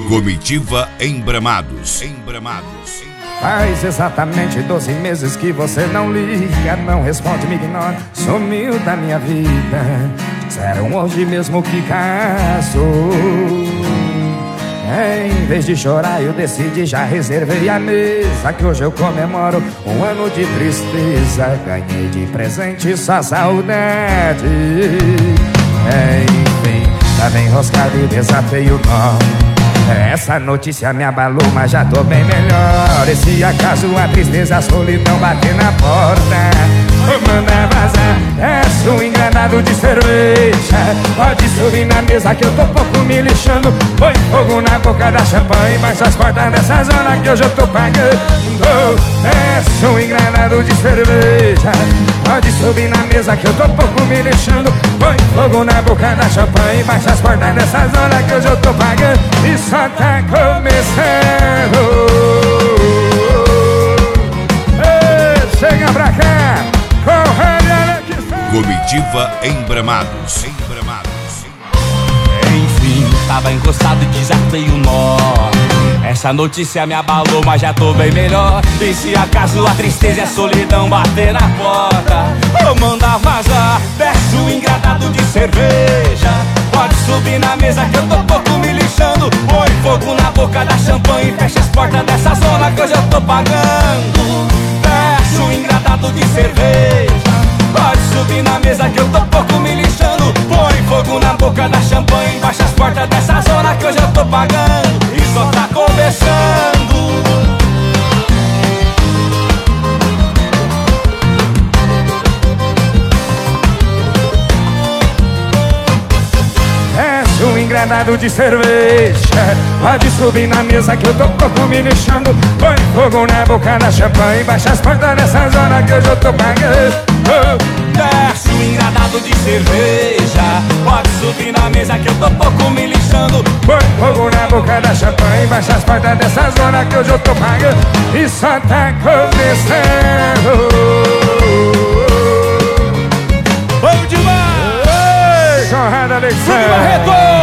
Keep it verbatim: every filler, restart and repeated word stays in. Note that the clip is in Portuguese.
Comitiva Embramados. Embramados. Faz exatamente doze meses que você não liga, não responde, me ignora, sumiu da minha vida. Disseram hoje mesmo que casou. Em vez de chorar eu decidi, já reservei a mesa, que hoje eu comemoro um ano de tristeza. Ganhei de presente só saudade. Enfim, tava enroscado e desatei o nó. Essa notícia me abalou, mas já tô bem melhor. E se acaso a tristeza, a solidão bater na porta, manda vazar, desce um engranado de cerveja. Pode subir na mesa que eu tô pouco me lixando. Põe fogo na boca da champanhe, baixa as portas dessa zona que hoje eu tô pagando. Desce um engranado de cerveja. Pode subir na mesa que eu tô pouco me lixando. Põe fogo na boca da champanhe, baixa as portas dessa zona que hoje eu tô pagando. E só tá começando. Ei, chega pra cá, corre, que Comitiva Embramados. Embramados. Enfim, tava encostado e desatei o nó. Essa notícia me abalou, mas já tô bem melhor. E se acaso a tristeza e a solidão bater na porta, ou manda vazar, desce o engradado de cerveja. Pode subir na mesa que eu tô pouco me lixando. Põe fogo na boca da champanhe e fecha as portas dessa zona que hoje eu tô pagando. Desce o engradado de cerveja. Pode subir na mesa que eu tô pouco me lixando. Põe fogo na boca da champanhe e baixa as portas dessa zona que hoje eu tô pagando. E só tá começando. Desce um engranado de cerveja. Pode subir na mesa que eu tô pouco me lixando. Põe fogo na boca da champanhe e baixa as portas dessa zona que hoje eu tô pagando. Desce um engradado de cerveja. Pode subir na mesa que eu tô pouco me lixando. Põe fogo na boca da champanhe e baixa as portas dessa zona que hoje eu tô pagando. E só tá começando. Bom demais! Conrado Alexandre Barreto!